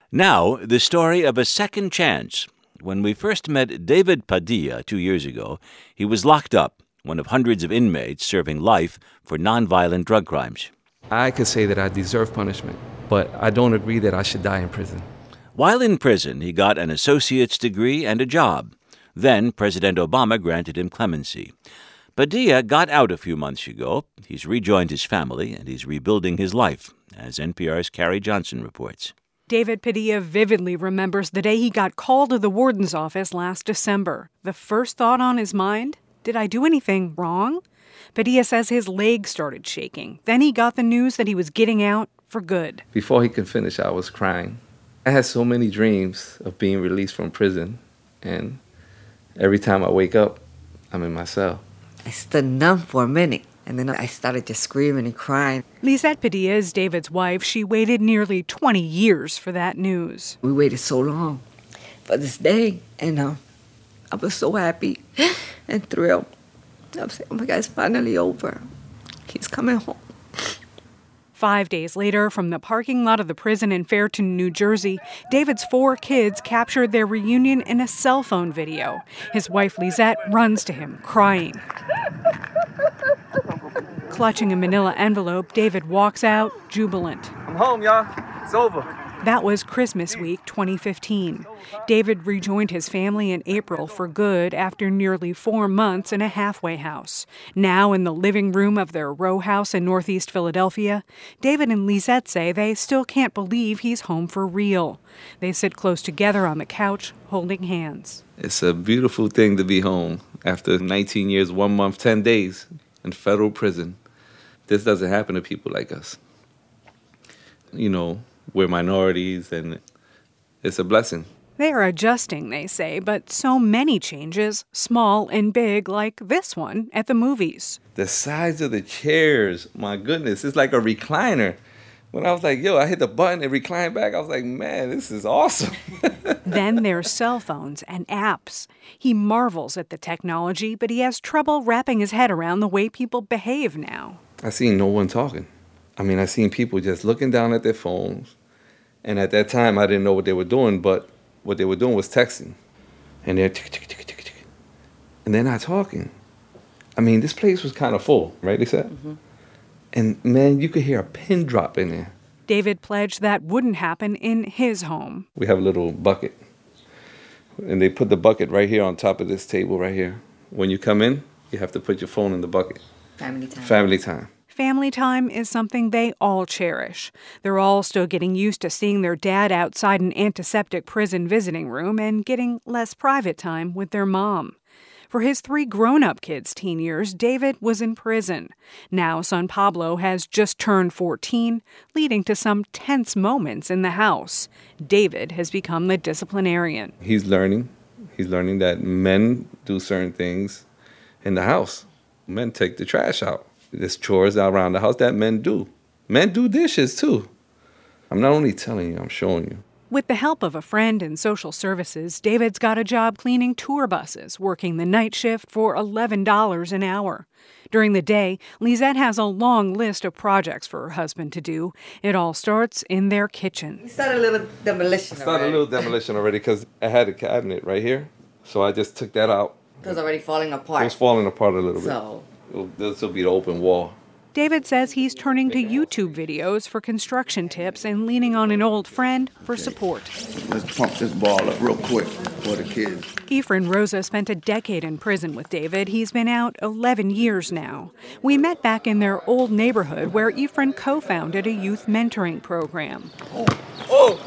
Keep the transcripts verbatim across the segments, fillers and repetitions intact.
Now, the story of a second chance. When we first met David Padilla two years ago, he was locked up, one of hundreds of inmates serving life for nonviolent drug crimes. I could say that I deserve punishment, but I don't agree that I should die in prison. While in prison, he got an associate's degree and a job. Then President Obama granted him clemency. Padilla got out a few months ago. He's rejoined his family, and he's rebuilding his life, as N P R's Carrie Johnson reports. David Padilla vividly remembers the day he got called to the warden's office last December. The first thought on his mind? Did I do anything wrong? Padilla says his legs started shaking. Then he got the news that he was getting out for good. Before he could finish, I was crying. I had so many dreams of being released from prison, and every time I wake up, I'm in my cell. I stood numb for a minute, and then I started just screaming and crying. Lisette Padilla is David's wife. She waited nearly twenty years for that news. We waited so long for this day, and uh, I was so happy and thrilled. I was saying, oh my God, it's finally over. He's coming home. Five days later, from the parking lot of the prison in Fairton, New Jersey, David's four kids captured their reunion in a cell phone video. His wife, Lisette, runs to him, crying. Clutching a manila envelope, David walks out, jubilant. I'm home, y'all. It's over. That was Christmas week twenty fifteen. David rejoined his family in April for good after nearly four months in a halfway house. Now in the living room of their row house in Northeast Philadelphia, David and Lisette say they still can't believe he's home for real. They sit close together on the couch, holding hands. It's a beautiful thing to be home after nineteen years, one month, ten days in federal prison. This doesn't happen to people like us. You know, we're minorities, and it's a blessing. They are adjusting, they say, but so many changes, small and big, like this one at the movies. The size of the chairs, my goodness, it's like a recliner. When I was like, yo, I hit the button and reclined back, I was like, man, this is awesome. Then there's cell phones and apps. He marvels at the technology, but he has trouble wrapping his head around the way people behave now. I seen no one talking. I mean, I seen people just looking down at their phones. And at that time, I didn't know what they were doing, but what they were doing was texting. And they're tick, tick, tick, tick, tick. And they're not talking. I mean, this place was kind of full, right, Lisa? Mm-hmm. And, man, you could hear a pin drop in there. David pledged that wouldn't happen in his home. We have a little bucket. And they put the bucket right here on top of this table right here. When you come in, you have to put your phone in the bucket. Family time. Family time. Family time is something they all cherish. They're all still getting used to seeing their dad outside an antiseptic prison visiting room and getting less private time with their mom. For his three grown-up kids' teen years, David was in prison. Now son Pablo has just turned fourteen, leading to some tense moments in the house. David has become the disciplinarian. He's learning. He's learning that men do certain things in the house. Men take the trash out. There's chores around the house that men do. Men do dishes, too. I'm not only telling you, I'm showing you. With the help of a friend in social services, David's got a job cleaning tour buses, working the night shift for eleven dollars an hour. During the day, Lisette has a long list of projects for her husband to do. It all starts in their kitchen. We started a little demolition I started already. a little demolition already because I had a cabinet right here. So I just took that out. It was already falling apart. It was falling apart a little So. bit. This will be the open wall. David says he's turning to YouTube videos for construction tips and leaning on an old friend for support. Let's pump this ball up real quick for the kids. Efren Rosa spent a decade in prison with David. He's been out eleven years now. We met back in their old neighborhood where Efren co-founded a youth mentoring program. Oh! Oh!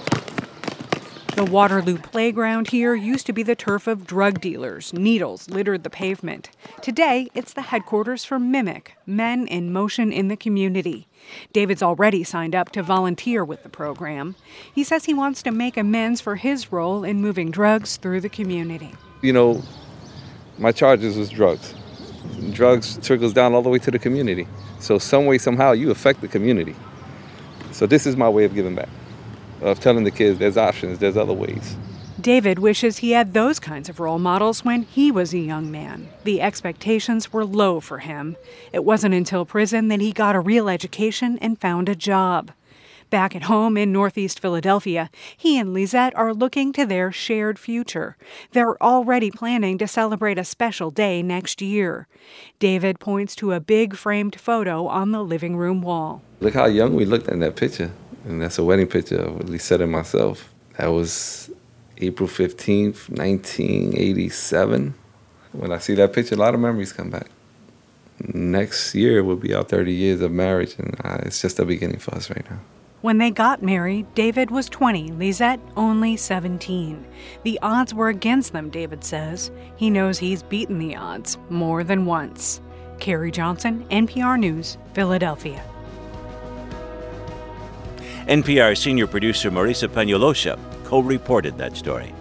The Waterloo playground here used to be the turf of drug dealers. Needles littered the pavement. Today, it's the headquarters for Mimic, Men in Motion in the Community. David's already signed up to volunteer with the program. He says he wants to make amends for his role in moving drugs through the community. You know, my charges was drugs. Drugs trickles down all the way to the community. So some way, somehow, you affect the community. So this is my way of giving back. Of telling the kids there's options, there's other ways. David wishes he had those kinds of role models when he was a young man. The expectations were low for him. It wasn't until prison that he got a real education and found a job. Back at home in Northeast Philadelphia, he and Lisette are looking to their shared future. They're already planning to celebrate a special day next year. David points to a big framed photo on the living room wall. Look how young we looked in that picture. And that's a wedding picture of Lisette and myself. That was April fifteenth, nineteen eighty-seven. When I see that picture, a lot of memories come back. Next year will be our thirty years of marriage, and uh, it's just the beginning for us right now. When they got married, David was twenty, Lisette only seventeen. The odds were against them, David says. He knows he's beaten the odds more than once. Carrie Johnson, N P R News, Philadelphia. N P R senior producer Marisa Peñalosa co-reported that story.